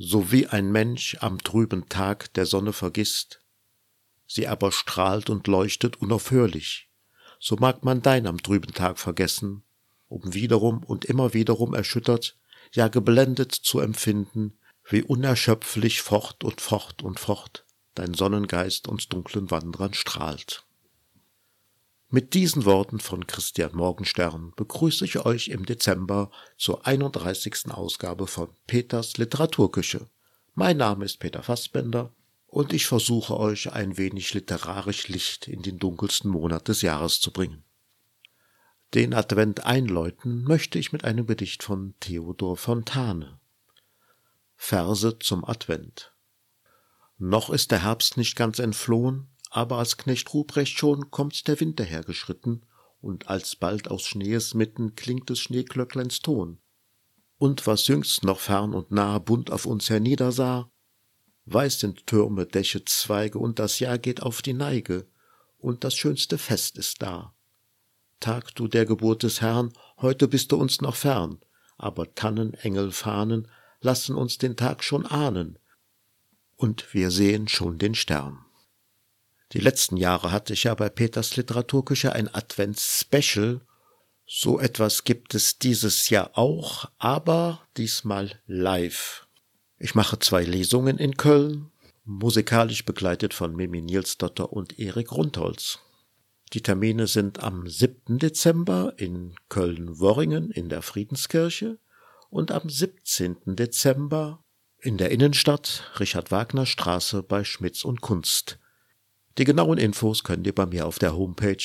So wie ein Mensch am trüben Tag der Sonne vergisst, sie aber strahlt und leuchtet unaufhörlich, so mag man dein am trüben Tag vergessen, um wiederum und immer wiederum erschüttert, ja geblendet zu empfinden, wie unerschöpflich fort und fort und fort dein Sonnengeist uns dunklen Wanderern strahlt. Mit diesen Worten von Christian Morgenstern begrüße ich euch im Dezember zur 31. Ausgabe von Peters Literaturküche. Mein Name ist Peter Fassbender und ich versuche euch ein wenig literarisch Licht in den dunkelsten Monat des Jahres zu bringen. Den Advent einläuten möchte ich mit einem Gedicht von Theodor Fontane. Verse zum Advent. Noch ist der Herbst nicht ganz entflohen, aber als Knecht Ruprecht schon kommt der Winter hergeschritten, und alsbald aus Schnees mitten klingt des Schneeglöckleins Ton. Und was jüngst noch fern und nah bunt auf uns herniedersah, weiß sind Türme, Dächer, Zweige, und das Jahr geht auf die Neige, und das schönste Fest ist da. Tag du der Geburt des Herrn, heute bist du uns noch fern, aber Tannen, Engel, Fahnen lassen uns den Tag schon ahnen, und wir sehen schon den Stern. Die letzten Jahre hatte ich ja bei Peters Literaturküche ein Advents-Special. So etwas gibt es dieses Jahr auch, aber diesmal live. Ich mache 2 Lesungen in Köln, musikalisch begleitet von Mimi Nielsdotter und Erik Rundholz. Die Termine sind am 7. Dezember in Köln-Worringen in der Friedenskirche und am 17. Dezember in der Innenstadt, Richard-Wagner-Straße bei Schmitz und Kunst. Die genauen Infos könnt ihr bei mir auf der Homepage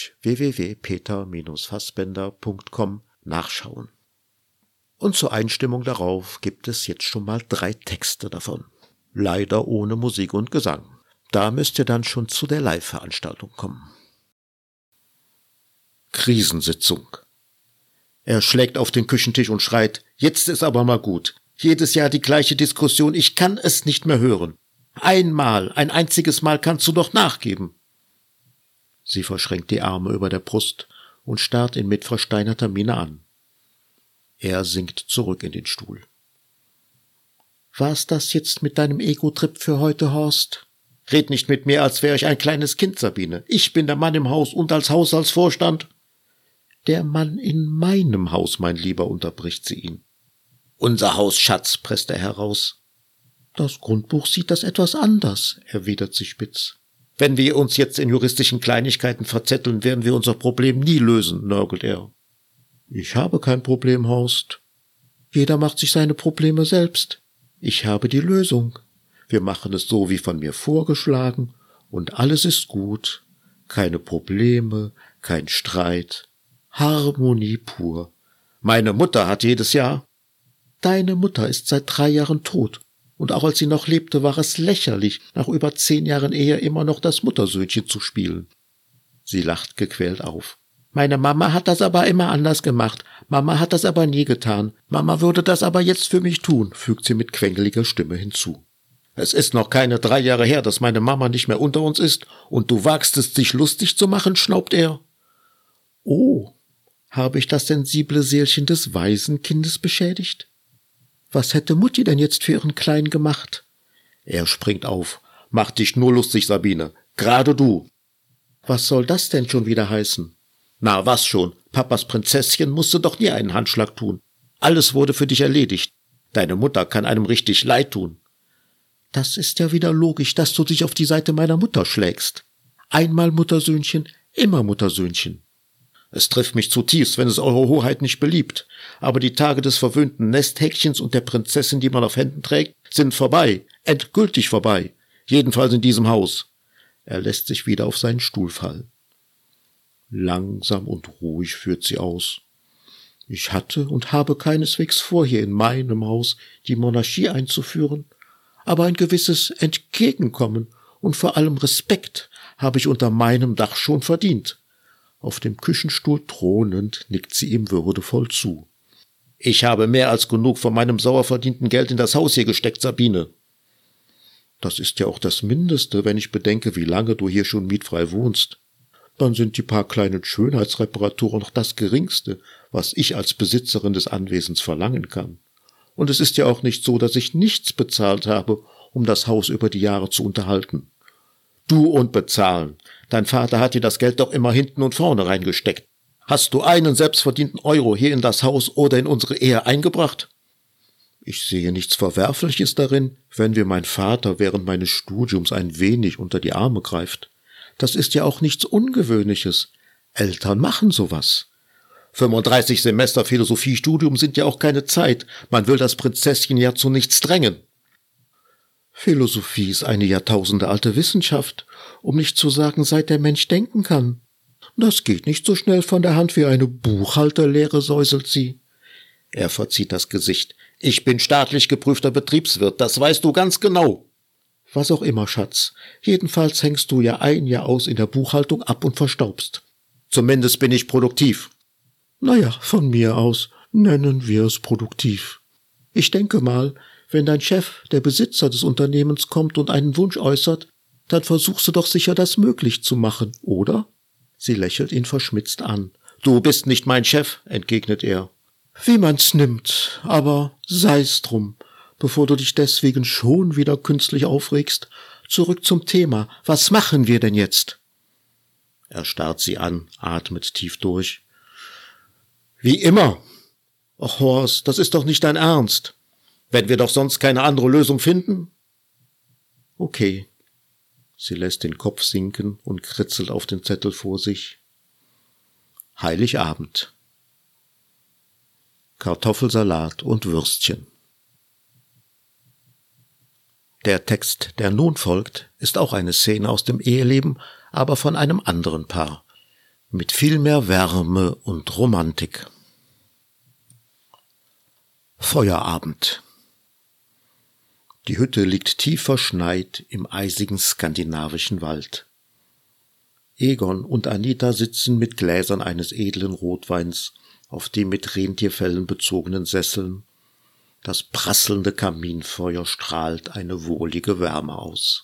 www.peter-fassbender.com nachschauen. Und zur Einstimmung darauf gibt es jetzt schon mal 3 Texte davon. Leider ohne Musik und Gesang. Da müsst ihr dann schon zu der Live-Veranstaltung kommen. Krisensitzung. Er schlägt auf den Küchentisch und schreit, jetzt ist aber mal gut. Jedes Jahr die gleiche Diskussion, ich kann es nicht mehr hören. Ein einziges Mal kannst du doch nachgeben. Sie verschränkt die Arme über der Brust und starrt ihn mit versteinerter Miene an. Er sinkt zurück in den Stuhl. War's das jetzt mit deinem Ego-Trip für heute, Horst? Red nicht mit mir, als wäre ich ein kleines Kind, Sabine. Ich bin der Mann im Haus und als Haushaltsvorstand. Der Mann in meinem Haus, mein Lieber, unterbricht sie ihn. Unser Haus, Schatz, presst er heraus. Das Grundbuch sieht das etwas anders, erwidert sie spitz. Wenn wir uns jetzt in juristischen Kleinigkeiten verzetteln, werden wir unser Problem nie lösen, nörgelt er. Ich habe kein Problem, Horst. Jeder macht sich seine Probleme selbst. Ich habe die Lösung. Wir machen es so wie von mir vorgeschlagen und alles ist gut. Keine Probleme, kein Streit. Harmonie pur. Meine Mutter hat jedes Jahr. Deine Mutter ist seit 3 Jahren tot. Und auch als sie noch lebte, war es lächerlich, nach über 10 Jahren Ehe immer noch das Muttersöhnchen zu spielen. Sie lacht gequält auf. Meine Mama hat das aber immer anders gemacht. Mama hat das aber nie getan. Mama würde das aber jetzt für mich tun, fügt sie mit quengeliger Stimme hinzu. Es ist noch keine 3 Jahre her, dass meine Mama nicht mehr unter uns ist, und du wagst es, dich lustig zu machen, schnaubt er. Oh, habe ich das sensible Seelchen des Waisenkindes beschädigt? Was hätte Mutti denn jetzt für ihren Kleinen gemacht? Er springt auf. Mach dich nur lustig, Sabine. Gerade du. Was soll das denn schon wieder heißen? Na, was schon? Papas Prinzesschen musste doch nie einen Handschlag tun. Alles wurde für dich erledigt. Deine Mutter kann einem richtig leid tun. Das ist ja wieder logisch, dass du dich auf die Seite meiner Mutter schlägst. Einmal Muttersöhnchen, immer Muttersöhnchen. Es trifft mich zutiefst, wenn es Eure Hoheit nicht beliebt. Aber die Tage des verwöhnten Nesthäkchens und der Prinzessin, die man auf Händen trägt, sind vorbei, endgültig vorbei. Jedenfalls in diesem Haus. Er lässt sich wieder auf seinen Stuhl fallen. Langsam und ruhig führt sie aus. Ich hatte und habe keineswegs vor, hier in meinem Haus die Monarchie einzuführen. Aber ein gewisses Entgegenkommen und vor allem Respekt habe ich unter meinem Dach schon verdient. Auf dem Küchenstuhl thronend nickt sie ihm würdevoll zu. Ich habe mehr als genug von meinem sauer verdienten Geld in das Haus hier gesteckt, Sabine. Das ist ja auch das Mindeste, wenn ich bedenke, wie lange du hier schon mietfrei wohnst. Dann sind die paar kleinen Schönheitsreparaturen noch das Geringste, was ich als Besitzerin des Anwesens verlangen kann. Und es ist ja auch nicht so, dass ich nichts bezahlt habe, um das Haus über die Jahre zu unterhalten. Du und bezahlen. Dein Vater hat dir das Geld doch immer hinten und vorne reingesteckt. Hast du einen selbstverdienten Euro hier in das Haus oder in unsere Ehe eingebracht? Ich sehe nichts Verwerfliches darin, wenn mir mein Vater während meines Studiums ein wenig unter die Arme greift. Das ist ja auch nichts Ungewöhnliches. Eltern machen sowas. 35 Semester Philosophiestudium sind ja auch keine Zeit. Man will das Prinzesschen ja zu nichts drängen. Philosophie ist eine jahrtausendealte Wissenschaft, um nicht zu sagen, seit der Mensch denken kann. Das geht nicht so schnell von der Hand wie eine Buchhalterlehre, säuselt sie. Er verzieht das Gesicht. Ich bin staatlich geprüfter Betriebswirt, das weißt du ganz genau. Was auch immer, Schatz. Jedenfalls hängst du ja ein Jahr aus in der Buchhaltung ab und verstaubst. Zumindest bin ich produktiv. Naja, von mir aus nennen wir es produktiv. Ich denke mal, wenn dein Chef, der Besitzer des Unternehmens, kommt und einen Wunsch äußert, dann versuchst du doch sicher, das möglich zu machen, oder? Sie lächelt ihn verschmitzt an. Du bist nicht mein Chef, entgegnet er. Wie man's nimmt, aber sei's drum. Bevor du dich deswegen schon wieder künstlich aufregst, zurück zum Thema. Was machen wir denn jetzt? Er starrt sie an, atmet tief durch. Wie immer. Ach, Horst, das ist doch nicht dein Ernst. Wenn wir doch sonst keine andere Lösung finden? Okay. Sie lässt den Kopf sinken und kritzelt auf den Zettel vor sich. Heiligabend. Kartoffelsalat und Würstchen. Der Text, der nun folgt, ist auch eine Szene aus dem Eheleben, aber von einem anderen Paar. Mit viel mehr Wärme und Romantik. Feuerabend. Die Hütte liegt tief verschneit im eisigen skandinavischen Wald. Egon und Anita sitzen mit Gläsern eines edlen Rotweins auf dem mit Rentierfellen bezogenen Sesseln. Das prasselnde Kaminfeuer strahlt eine wohlige Wärme aus.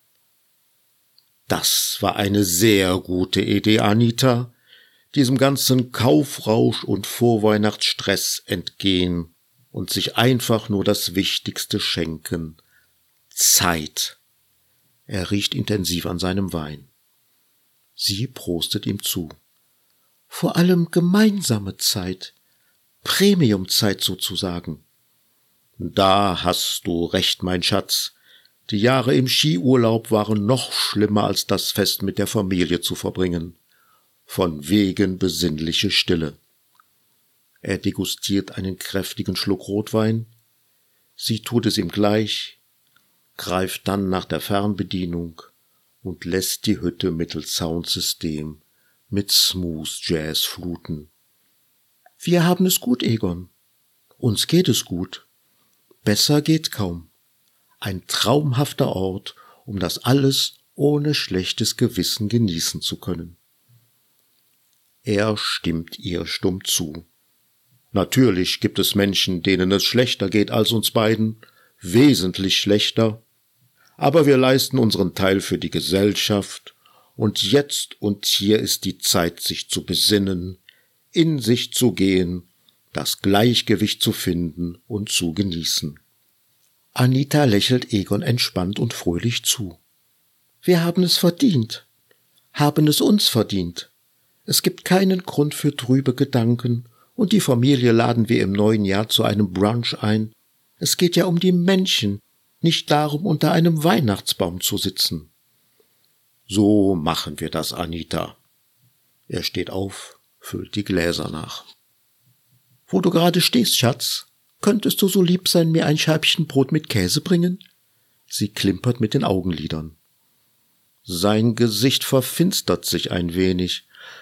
Das war eine sehr gute Idee, Anita, diesem ganzen Kaufrausch und Vorweihnachtsstress entgehen und sich einfach nur das Wichtigste schenken. Zeit. Er riecht intensiv an seinem Wein. Sie prostet ihm zu. Vor allem gemeinsame Zeit, Premiumzeit sozusagen. Da hast du recht, mein Schatz. Die Jahre im Skiurlaub waren noch schlimmer, als das Fest mit der Familie zu verbringen. Von wegen besinnliche Stille. Er degustiert einen kräftigen Schluck Rotwein. Sie tut es ihm gleich, greift dann nach der Fernbedienung und lässt die Hütte mittels Soundsystem mit Smooth Jazz fluten. Wir haben es gut, Egon. Uns geht es gut. Besser geht kaum. Ein traumhafter Ort, um das alles ohne schlechtes Gewissen genießen zu können. Er stimmt ihr stumm zu. Natürlich gibt es Menschen, denen es schlechter geht als uns beiden, wesentlich schlechter. Aber wir leisten unseren Teil für die Gesellschaft, und jetzt und hier ist die Zeit, sich zu besinnen, in sich zu gehen, das Gleichgewicht zu finden und zu genießen. Anita lächelt Egon entspannt und fröhlich zu. Wir haben es verdient, haben es uns verdient. Es gibt keinen Grund für trübe Gedanken, und die Familie laden wir im neuen Jahr zu einem Brunch ein. Es geht ja um die Menschen, nicht darum, unter einem Weihnachtsbaum zu sitzen. So machen wir das, Anita. Er steht auf, füllt die Gläser nach. Wo du gerade stehst, Schatz, könntest du so lieb sein, mir ein Scheibchen Brot mit Käse bringen? Sie klimpert mit den Augenlidern. Sein Gesicht verfinstert sich ein wenig.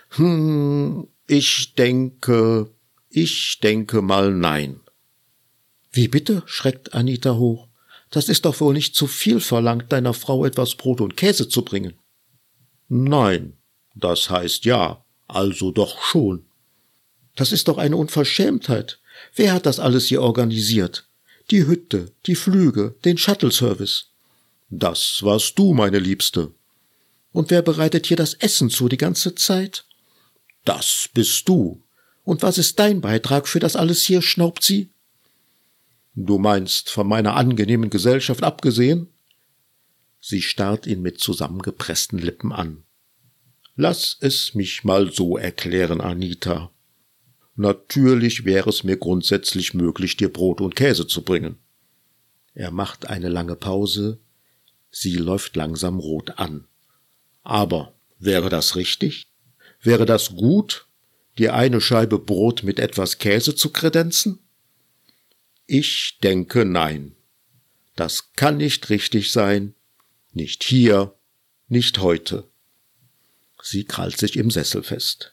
Ich denke mal nein. Wie bitte? Schreckt Anita hoch. Das ist doch wohl nicht zu viel verlangt, deiner Frau etwas Brot und Käse zu bringen. Nein, das heißt ja, also doch schon. Das ist doch eine Unverschämtheit. Wer hat das alles hier organisiert? Die Hütte, die Flüge, den Shuttle-Service. Das warst du, meine Liebste. Und wer bereitet hier das Essen zu die ganze Zeit? Das bist du. Und was ist dein Beitrag für das alles hier, schnaubt sie? Du meinst, von meiner angenehmen Gesellschaft abgesehen? Sie starrt ihn mit zusammengepressten Lippen an. Lass es mich mal so erklären, Anita. Natürlich wäre es mir grundsätzlich möglich, dir Brot und Käse zu bringen. Er macht eine lange Pause. Sie läuft langsam rot an. Aber wäre das richtig? Wäre das gut, dir eine Scheibe Brot mit etwas Käse zu kredenzen? Ich denke nein. Das kann nicht richtig sein. Nicht hier, nicht heute. Sie krallt sich im Sessel fest.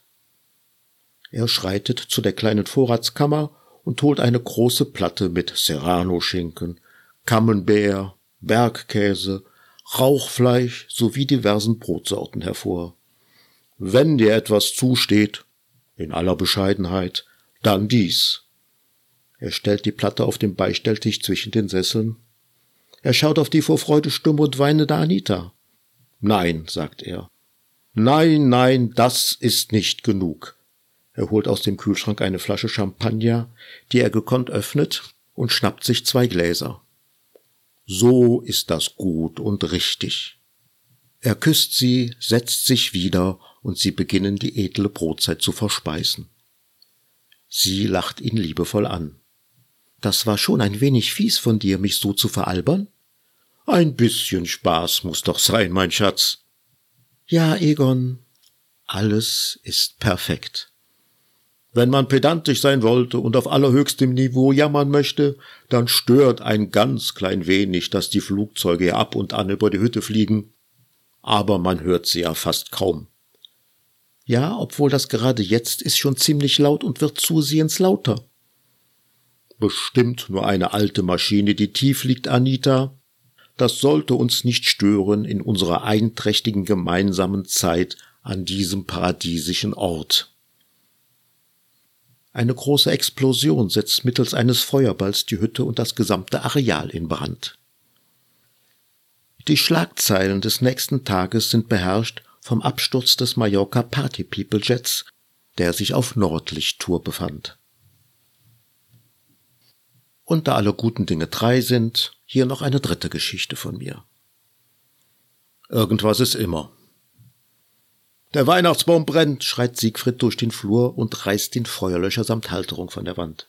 Er schreitet zu der kleinen Vorratskammer und holt eine große Platte mit Serrano-Schinken, Camembert, Bergkäse, Rauchfleisch sowie diversen Brotsorten hervor. Wenn dir etwas zusteht, in aller Bescheidenheit, dann dies. Er stellt die Platte auf den Beistelltisch zwischen den Sesseln. Er schaut auf die vor Freude stumme und weinende Anita. Nein, sagt er. Nein, nein, das ist nicht genug. Er holt aus dem Kühlschrank eine Flasche Champagner, die er gekonnt öffnet, und schnappt sich 2 Gläser. So ist das gut und richtig. Er küsst sie, setzt sich wieder, und sie beginnen die edle Brotzeit zu verspeisen. Sie lacht ihn liebevoll an. Das war schon ein wenig fies von dir, mich so zu veralbern? Ein bisschen Spaß muss doch sein, mein Schatz. Ja, Egon, alles ist perfekt. Wenn man pedantisch sein wollte und auf allerhöchstem Niveau jammern möchte, dann stört ein ganz klein wenig, dass die Flugzeuge ja ab und an über die Hütte fliegen. Aber man hört sie ja fast kaum. Ja, obwohl das gerade jetzt ist schon ziemlich laut und wird zusehends lauter. Bestimmt nur eine alte Maschine, die tief liegt, Anita. Das sollte uns nicht stören in unserer einträchtigen gemeinsamen Zeit an diesem paradiesischen Ort. Eine große Explosion setzt mittels eines Feuerballs die Hütte und das gesamte Areal in Brand. Die Schlagzeilen des nächsten Tages sind beherrscht vom Absturz des Mallorca Party People Jets, der sich auf Nordlichttour befand. Und da alle guten Dinge 3 sind, hier noch eine 3. Geschichte von mir. Irgendwas ist immer. Der Weihnachtsbaum brennt, schreit Siegfried durch den Flur und reißt den Feuerlöscher samt Halterung von der Wand.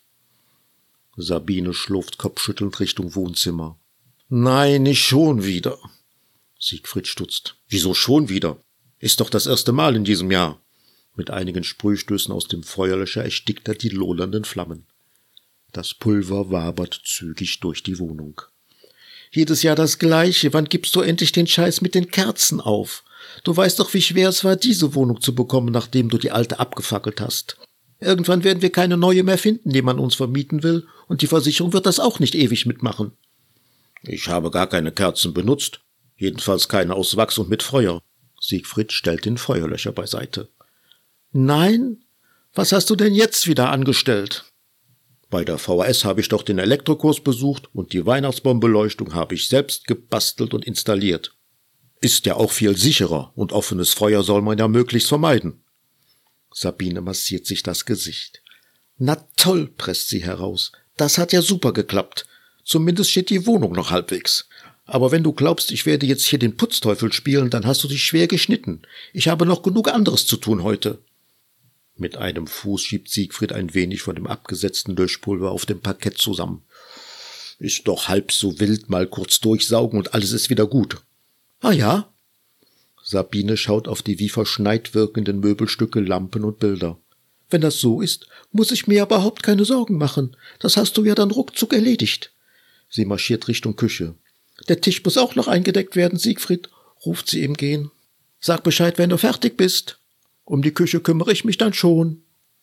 Sabine schlurft kopfschüttelnd Richtung Wohnzimmer. Nein, nicht schon wieder. Siegfried stutzt. Wieso schon wieder? Ist doch das erste Mal in diesem Jahr. Mit einigen Sprühstößen aus dem Feuerlöscher erstickt er die lodernden Flammen. Das Pulver wabert zügig durch die Wohnung. Jedes Jahr das Gleiche. Wann gibst du endlich den Scheiß mit den Kerzen auf? Du weißt doch, wie schwer es war, diese Wohnung zu bekommen, nachdem du die alte abgefackelt hast. Irgendwann werden wir keine neue mehr finden, die man uns vermieten will, und die Versicherung wird das auch nicht ewig mitmachen. Ich habe gar keine Kerzen benutzt. Jedenfalls keine aus Wachs und mit Feuer. Siegfried stellt den Feuerlöscher beiseite. Nein? Was hast du denn jetzt wieder angestellt? Bei der VHS habe ich doch den Elektrokurs besucht und die Weihnachtsbaumbeleuchtung habe ich selbst gebastelt und installiert. Ist ja auch viel sicherer und offenes Feuer soll man ja möglichst vermeiden. Sabine massiert sich das Gesicht. Na toll, presst sie heraus. Das hat ja super geklappt. Zumindest steht die Wohnung noch halbwegs. Aber wenn du glaubst, ich werde jetzt hier den Putzteufel spielen, dann hast du dich schwer geschnitten. Ich habe noch genug anderes zu tun heute. Mit einem Fuß schiebt Siegfried ein wenig von dem abgesetzten Löschpulver auf dem Parkett zusammen. Ist doch halb so wild, mal kurz durchsaugen und alles ist wieder gut. Ah ja? Sabine schaut auf die wie verschneit wirkenden Möbelstücke, Lampen und Bilder. Wenn das so ist, muss ich mir überhaupt keine Sorgen machen. Das hast du ja dann ruckzuck erledigt. Sie marschiert Richtung Küche. Der Tisch muss auch noch eingedeckt werden, Siegfried, ruft sie im Gehen. Sag Bescheid, wenn du fertig bist. Um die Küche kümmere ich mich dann schon.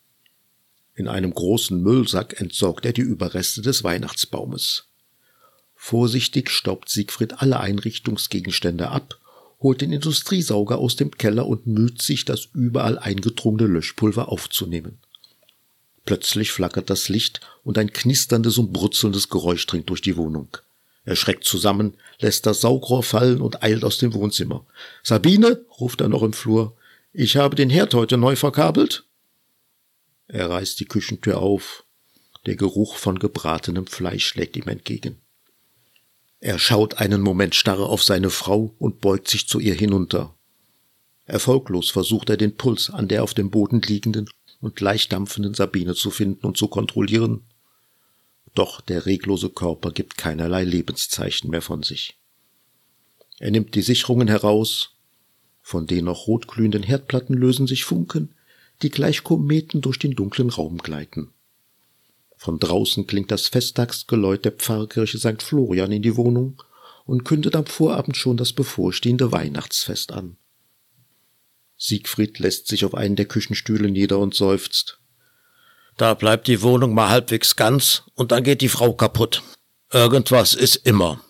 In einem großen Müllsack entsorgt er die Überreste des Weihnachtsbaumes. Vorsichtig staubt Siegfried alle Einrichtungsgegenstände ab, holt den Industriesauger aus dem Keller und müht sich, das überall eingedrungene Löschpulver aufzunehmen. Plötzlich flackert das Licht und ein knisterndes und brutzelndes Geräusch dringt durch die Wohnung. Er schreckt zusammen, lässt das Saugrohr fallen und eilt aus dem Wohnzimmer. »Sabine«, ruft er noch im Flur, »ich habe den Herd heute neu verkabelt.« Er reißt die Küchentür auf. Der Geruch von gebratenem Fleisch schlägt ihm entgegen. Er schaut einen Moment starr auf seine Frau und beugt sich zu ihr hinunter. Erfolglos versucht er den Puls an der auf dem Boden liegenden und leicht dampfenden Sabine zu finden und zu kontrollieren. Doch der reglose Körper gibt keinerlei Lebenszeichen mehr von sich. Er nimmt die Sicherungen heraus. Von den noch rotglühenden Herdplatten lösen sich Funken, die gleich Kometen durch den dunklen Raum gleiten. Von draußen klingt das Festtagsgeläut der Pfarrkirche St. Florian in die Wohnung und kündet am Vorabend schon das bevorstehende Weihnachtsfest an. Siegfried lässt sich auf einen der Küchenstühle nieder und seufzt. Da bleibt die Wohnung mal halbwegs ganz und dann geht die Frau kaputt. Irgendwas ist immer.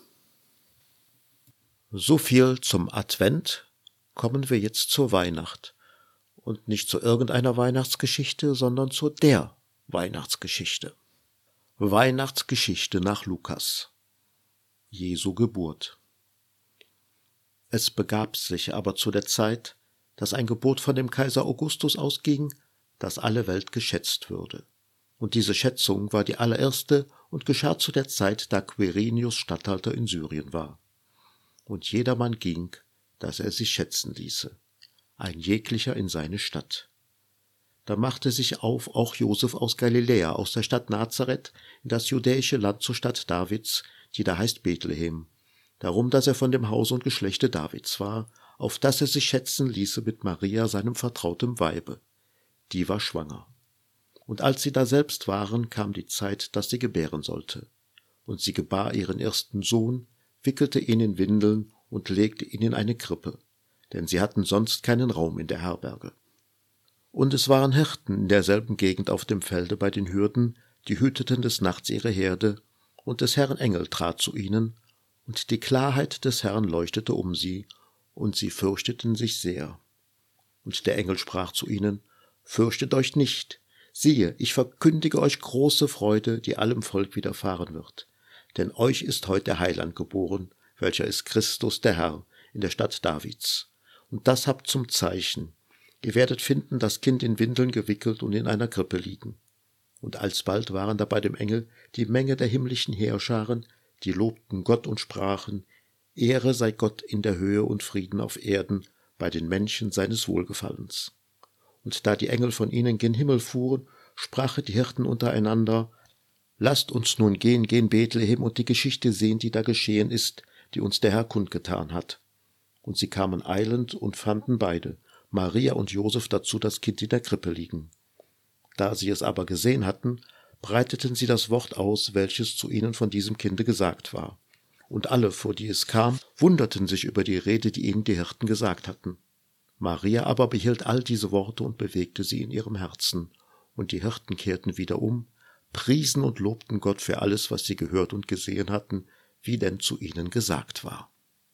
So viel zum Advent. Kommen wir jetzt zur Weihnacht. Und nicht zu irgendeiner Weihnachtsgeschichte, sondern zu der Weihnachtsgeschichte. Weihnachtsgeschichte nach Lukas. Jesu Geburt. Es begab sich aber zu der Zeit, dass ein Gebot von dem Kaiser Augustus ausging, dass alle Welt geschätzt würde. Und diese Schätzung war die allererste und geschah zu der Zeit, da Quirinius Statthalter in Syrien war. Und jedermann ging, dass er sich schätzen ließe, ein jeglicher in seine Stadt. Da machte sich auf auch Josef aus Galiläa, aus der Stadt Nazareth, in das judäische Land zur Stadt Davids, die da heißt Bethlehem, darum, dass er von dem Hause und Geschlechte Davids war, auf dass er sich schätzen ließe mit Maria, seinem vertrautem Weibe. Die war schwanger. Und als sie daselbst waren, kam die Zeit, dass sie gebären sollte. Und sie gebar ihren ersten Sohn, wickelte ihn in Windeln und legte ihn in eine Krippe, denn sie hatten sonst keinen Raum in der Herberge. Und es waren Hirten in derselben Gegend auf dem Felde bei den Hürden, die hüteten des Nachts ihre Herde, und des Herrn Engel trat zu ihnen, und die Klarheit des Herrn leuchtete um sie, und sie fürchteten sich sehr. Und der Engel sprach zu ihnen, Fürchtet euch nicht, siehe, ich verkündige euch große Freude, die allem Volk widerfahren wird. Denn euch ist heut der Heiland geboren, welcher ist Christus der Herr, in der Stadt Davids. Und das habt zum Zeichen. Ihr werdet finden, das Kind in Windeln gewickelt und in einer Krippe liegen. Und alsbald waren da bei dem Engel die Menge der himmlischen Heerscharen, die lobten Gott und sprachen, Ehre sei Gott in der Höhe und Frieden auf Erden bei den Menschen seines Wohlgefallens. Und da die Engel von ihnen gen Himmel fuhren, sprachen die Hirten untereinander, Lasst uns nun gehen Bethlehem und die Geschichte sehen, die da geschehen ist, die uns der Herr kundgetan hat. Und sie kamen eilend und fanden beide, Maria und Josef dazu das Kind in der Krippe liegen. Da sie es aber gesehen hatten, breiteten sie das Wort aus, welches zu ihnen von diesem Kinde gesagt war. Und alle, vor die es kam, wunderten sich über die Rede, die ihnen die Hirten gesagt hatten. Maria aber behielt all diese Worte und bewegte sie in ihrem Herzen. Und die Hirten kehrten wieder um, priesen und lobten Gott für alles, was sie gehört und gesehen hatten, wie denn zu ihnen gesagt war.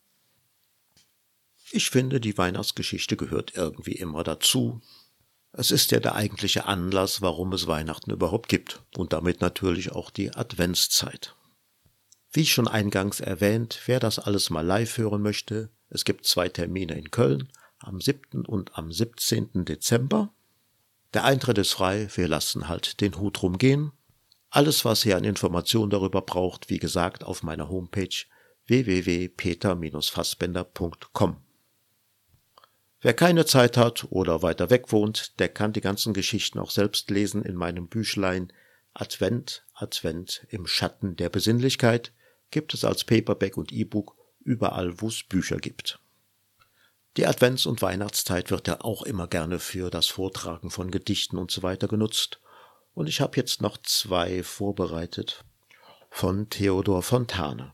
Ich finde, die Weihnachtsgeschichte gehört irgendwie immer dazu. Es ist ja der eigentliche Anlass, warum es Weihnachten überhaupt gibt und damit natürlich auch die Adventszeit. Wie schon eingangs erwähnt, wer das alles mal live hören möchte, es gibt 2 Termine in Köln, am 7. und am 17. Dezember. Der Eintritt ist frei, wir lassen halt den Hut rumgehen. Alles, was ihr an Informationen darüber braucht, wie gesagt, auf meiner Homepage www.peter-fassbender.com. Wer keine Zeit hat oder weiter weg wohnt, der kann die ganzen Geschichten auch selbst lesen in meinem Büchlein Advent, Advent im Schatten der Besinnlichkeit, gibt es als Paperback und E-Book überall, wo es Bücher gibt. Die Advents- und Weihnachtszeit wird ja auch immer gerne für das Vortragen von Gedichten und so weiter genutzt. Und ich habe jetzt noch 2 vorbereitet von Theodor Fontane.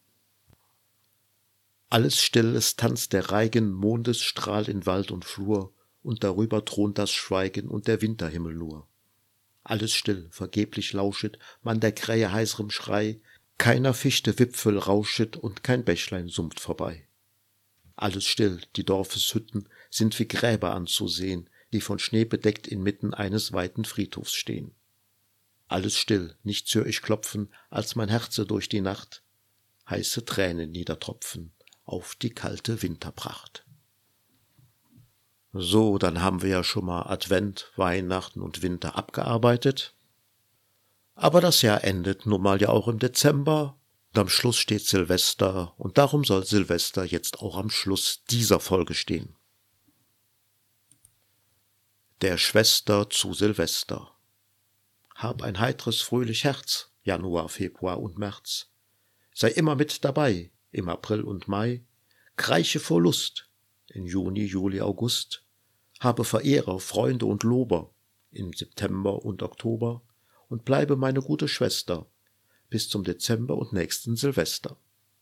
Alles still, es tanzt der Reigen, Mondesstrahl in Wald und Flur, und darüber thront das Schweigen und der Winterhimmel nur. Alles still, vergeblich lauschet man der Krähe heißerem Schrei, keiner Fichte Wipfel rauschet und kein Bächlein summt vorbei. Alles still, die Dorfeshütten sind wie Gräber anzusehen, die von Schnee bedeckt inmitten eines weiten Friedhofs stehen. Alles still, nichts hör ich klopfen, als mein Herze durch die Nacht, heiße Tränen niedertropfen auf die kalte Winterpracht. So, dann haben wir ja schon mal Advent, Weihnachten und Winter abgearbeitet. Aber das Jahr endet nun mal ja auch im Dezember und am Schluss steht Silvester und darum soll Silvester jetzt auch am Schluss dieser Folge stehen. Der Schwester zu Silvester. Hab ein heitres, fröhlich Herz, Januar, Februar und März. Sei immer mit dabei, im April und Mai. Kreische vor Lust, in Juni, Juli, August. Habe Verehrer, Freunde und Lober, im September und Oktober. Und bleibe meine gute Schwester, bis zum Dezember und nächsten Silvester.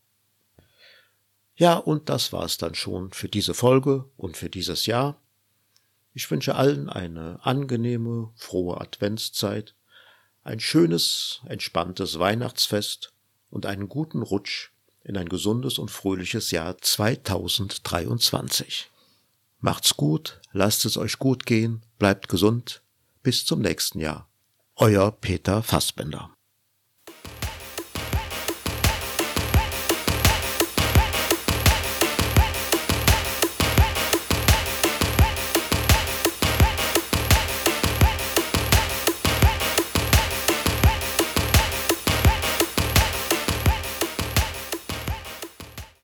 Ja, und das war's dann schon für diese Folge und für dieses Jahr. Ich wünsche allen eine angenehme, frohe Adventszeit, ein schönes, entspanntes Weihnachtsfest und einen guten Rutsch in ein gesundes und fröhliches Jahr 2023. Macht's gut, lasst es euch gut gehen, bleibt gesund, bis zum nächsten Jahr. Euer Peter Fassbender.